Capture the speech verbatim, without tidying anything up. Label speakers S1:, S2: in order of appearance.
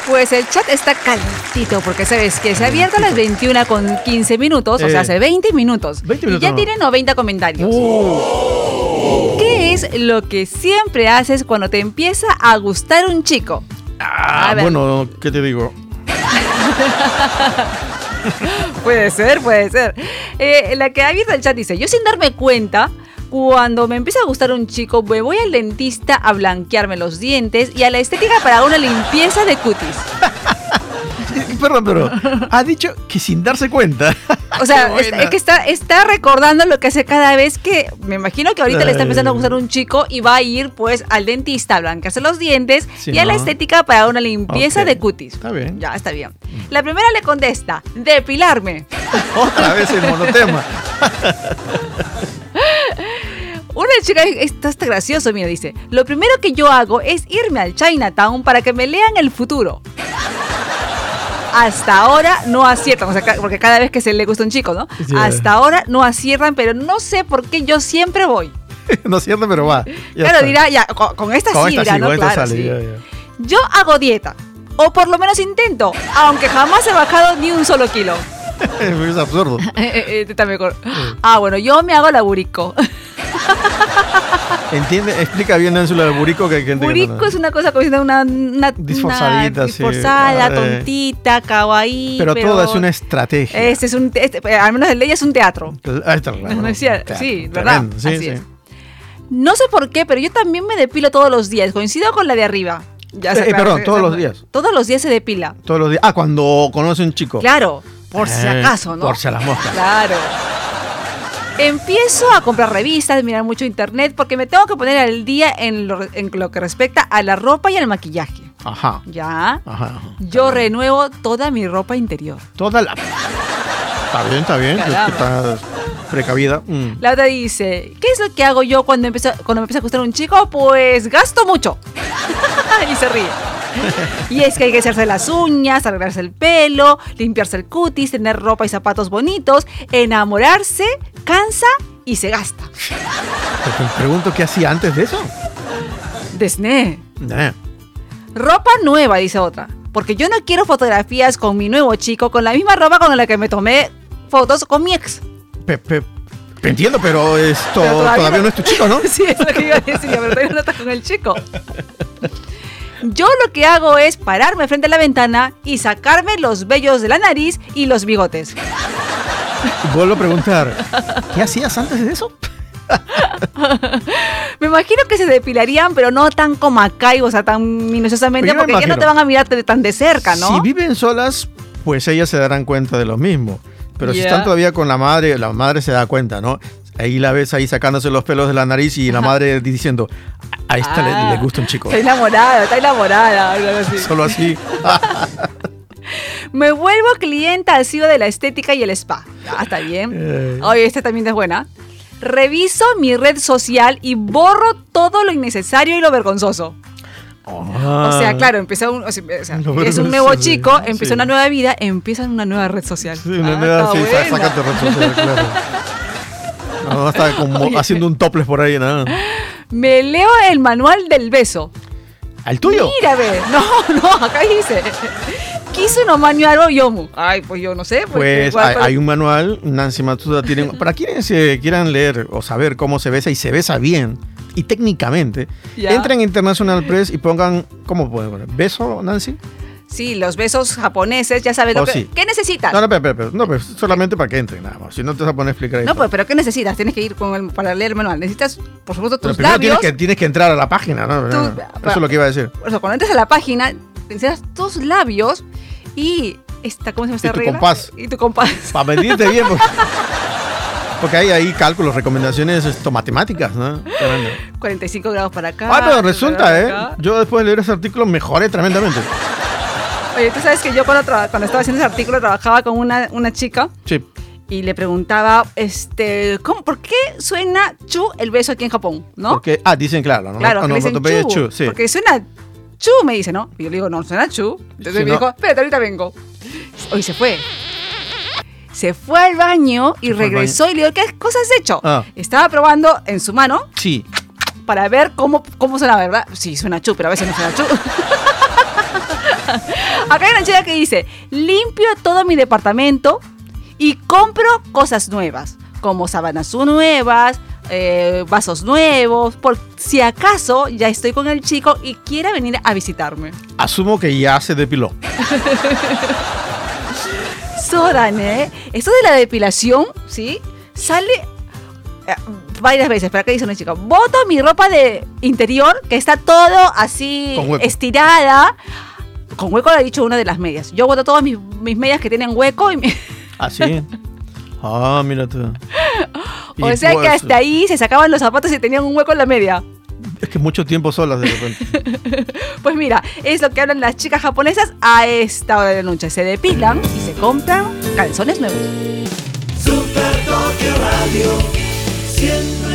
S1: Pues el chat está calentito porque sabes que se ha abierto a las veintiuna con quince minutos, eh, o sea, hace veinte minutos.
S2: veinte minutos
S1: y ya
S2: no.
S1: tiene noventa comentarios.
S2: Uh.
S1: ¿Qué es lo que siempre haces cuando te empieza a gustar un chico?
S2: Ah, bueno, ¿qué te digo?
S1: Puede ser, puede ser. Eh, la que ha abierto el chat dice, yo sin darme cuenta, cuando me empieza a gustar un chico, me voy al dentista a blanquearme los dientes y a la estética para una limpieza de cutis.
S2: Perdón, pero ha dicho que sin darse cuenta.
S1: O sea, es, es que está, está recordando lo que hace cada vez que, me imagino que ahorita Ay. le está empezando a gustar un chico y va a ir pues al dentista a blanquearse los dientes sí, y a ¿no? la estética para una limpieza okay. de cutis.
S2: Está bien.
S1: Ya, está bien. La primera le contesta, depilarme.
S2: Otra vez el monotema.
S1: Una chica, esto está gracioso, mira, dice, lo primero que yo hago es irme al Chinatown para que me lean el futuro. Hasta ahora no aciertan, o sea, porque cada vez que se le gusta un chico, ¿no? Sí. Hasta ahora no aciertan, pero no sé por qué yo siempre voy.
S2: No acierta, pero va.
S1: Claro, está. dirá, ya, con, con esta
S2: con
S1: sí,
S2: esta
S1: dirá,
S2: sí,
S1: ¿no?
S2: con esta
S1: Claro,
S2: sale,
S1: sí.
S2: ya, ya.
S1: Yo hago dieta, o por lo menos intento, aunque jamás he bajado ni un solo kilo.
S2: Es absurdo.
S1: eh, eh, también con... Ah, bueno, yo me hago la burico.
S2: Entiende, explica bien Nancy lo del burico que, que
S1: Burico no. es una cosa como una, una
S2: disforzadita,
S1: una disforzada,
S2: sí.
S1: tontita, kawaii.
S2: Pero,
S1: pero
S2: todo es una estrategia.
S1: Este es un, este, al menos el de ella es un teatro.
S2: Ahí está, claro.
S1: ¿No decía?
S2: Teatro.
S1: Sí, ¿verdad?
S2: Tremendo, sí,
S1: Así
S2: sí.
S1: es. No sé por qué, pero yo también me depilo todos los días. Coincido con la de arriba. Ya
S2: eh,
S1: sé,
S2: eh,
S1: claro,
S2: perdón,
S1: que,
S2: todos
S1: o sea,
S2: los días.
S1: Todos los días se depila.
S2: Todos los días. Ah, cuando conoce un chico.
S1: Claro, por
S2: eh,
S1: si acaso, ¿no?
S2: Por si a las moscas.
S1: Claro. Empiezo a comprar revistas, mirar mucho internet, porque me tengo que poner al día en lo, en lo que respecta a la ropa y al maquillaje.
S2: Ajá.
S1: ¿Ya?
S2: Ajá, ajá.
S1: Yo renuevo toda mi ropa interior.
S2: Toda la... Está bien, está bien. Está precavida. Mm.
S1: La otra dice, ¿qué es lo que hago yo cuando, empiezo, cuando me empieza a gustar un chico? Pues gasto mucho. Y se ríe. Y es que hay que hacerse las uñas, arreglarse el pelo, limpiarse el cutis, tener ropa y zapatos bonitos, enamorarse, cansa y se gasta.
S2: Te pregunto qué hacía antes de eso.
S1: Desné.
S2: Nah.
S1: Ropa nueva, dice otra. Porque yo no quiero fotografías con mi nuevo chico con la misma ropa con la que me tomé fotos con mi ex.
S2: Pe, pe, pe entiendo, pero esto pero todavía, todavía no es tu chico, ¿no?
S1: Sí, es lo que iba a decir, pero todavía no estás con el chico. Yo lo que hago es pararme frente a la ventana y sacarme los vellos de la nariz y los bigotes.
S2: Vuelvo a preguntar, ¿qué hacías antes de eso?
S1: Me imagino que se depilarían, pero no tan como acá, o sea, tan minuciosamente, porque ya no te van a mirar tan de cerca, ¿no?
S2: Si viven solas, pues ellas se darán cuenta de lo mismo. Pero yeah. si están todavía con la madre, la madre se da cuenta, ¿no? Ahí la ves ahí sacándose los pelos de la nariz y la madre diciendo, a esta ah, le, le gusta un chico.
S1: Está enamorada, está enamorada. Así.
S2: Solo así.
S1: Me vuelvo clienta asídua de la estética y el spa. Ah, está bien. Eh. Oye, esta también es buena. Reviso mi red social y borro todo lo innecesario y lo vergonzoso. Oh. O sea, claro, empieza un, o sea, es un nuevo chico, empieza sí. una nueva vida, empieza una nueva red social.
S2: Sí, una
S1: ah,
S2: nueva, sí, sácate red social, claro. No, está como Oye. haciendo un topless por ahí, nada.
S1: Me leo el manual del beso.
S2: ¿Al tuyo?
S1: Mira, ve. No, no, acá dice. Quiso no manual yomu. Ay, pues yo no sé.
S2: Pues, pues igual, hay, pero... hay un manual, Nancy Matsuda tiene. Para quienes eh, quieran leer o saber cómo se besa y se besa bien y técnicamente, ¿ya? Entren en International Press y pongan, ¿cómo pueden poner? ¿Beso, Nancy?
S1: Sí, los besos japoneses, ya sabes.
S2: Oh,
S1: lo que,
S2: sí.
S1: ¿Qué necesitas?
S2: No, no, pero, pero, pero, no, pero solamente para que entren, nada más. Si no te vas a poner a explicar ahí.
S1: No, pues, pero ¿qué necesitas? Tienes que ir con el, para leer el manual. Necesitas, por supuesto, tus
S2: pero
S1: labios.
S2: Tienes que, tienes que entrar a la página, ¿no?
S1: Tu,
S2: no, no. Eso es lo que iba a decir.
S1: O sea, cuando entres a la página, necesitas tus labios y esta, ¿cómo se llama esta regla?
S2: Y tu compás.
S1: Y tu compás.
S2: Para medirte bien. Porque, porque hay ahí cálculos, recomendaciones esto, matemáticas, ¿no? Tremendo.
S1: cuarenta y cinco grados para acá.
S2: Ah, pero resulta, ¿eh? Yo después de leer ese artículo mejoré tremendamente.
S1: Oye, tú sabes que yo cuando, tra- cuando estaba haciendo ese artículo trabajaba con una, una chica.
S2: Sí.
S1: Y le preguntaba, este, ¿cómo, ¿por qué suena chu el beso aquí en Japón? ¿No?
S2: Porque, ah, dicen claro, ¿no?
S1: Claro,
S2: ah, no,
S1: dicen chu,
S2: chu, sí.
S1: Porque suena chu, me dice, ¿no? Y yo le digo, no, suena chu. Entonces
S2: sí,
S1: me
S2: no.
S1: dijo, espérate, ahorita vengo. Hoy se fue. Se fue al baño y regresó y le digo, ¿qué cosas has hecho?
S2: Ah.
S1: Estaba probando en su mano.
S2: Sí.
S1: Para ver cómo, cómo suena, ¿verdad? Sí, suena chu, pero a veces no suena chu. Acá hay una chica que dice, limpio todo mi departamento y compro cosas nuevas, como sábanas nuevas, eh, vasos nuevos, por si acaso ya estoy con el chico y quiera venir a visitarme.
S2: Asumo que ya se depiló.
S1: Sodan, ¿eh? Esto de la depilación, ¿sí? Sale eh, varias veces. Pero acá dice una chica, boto mi ropa de interior, que está todo así estirada. Con hueco le ha dicho una de las medias. Yo boto todas mis, mis medias que tienen hueco y me...
S2: ¿Ah, sí? Ah, mira tú.
S1: O sea pues, que hasta ahí se sacaban los zapatos y tenían un hueco en la media.
S2: Es que mucho tiempo solas de repente.
S1: Pues mira, es lo que hablan las chicas japonesas a esta hora de la noche. Se depilan y se compran calzones nuevos.
S3: Super Tokio Radio, siempre